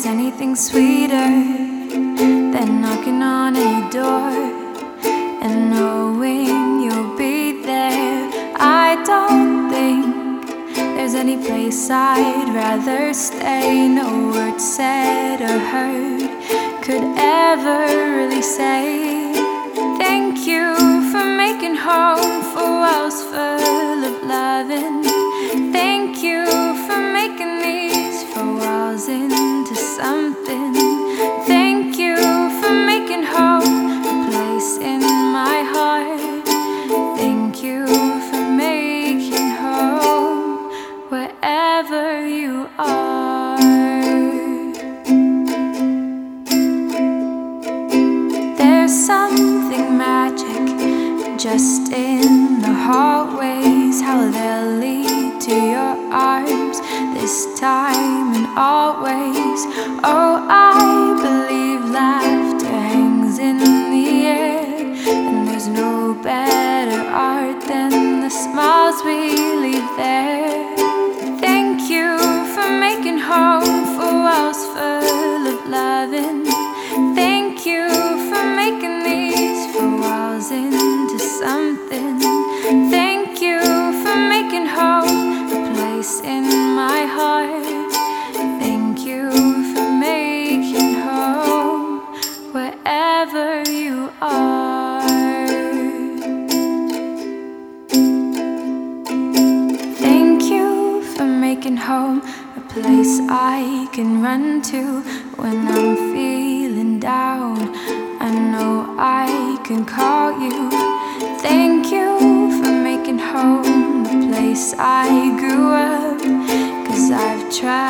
there's anything sweeter than knocking on a door and knowing you'll be there. I don't think there's any place I'd rather stay. No word said or heard could ever really say thank you for making home for walls full of loving. Thank you for making these four walls into something. Thank you for making home a place in my heart. Thank you for making home wherever you are. There's something magic just in the hallways, how they'll lead to your arms this time and always. Oh, I believe laughter hangs in the air, and there's no better art than the smiles we leave there. Thank you for making home for walls full of loving. Thank you for making these four walls into something. Thank you for making home a place in my heart. Thank you for making home wherever you are. Thank you for making home a place I can run to when I'm feeling down. I know I can call you. Thank you for making home the place I grew up, 'cause I've tried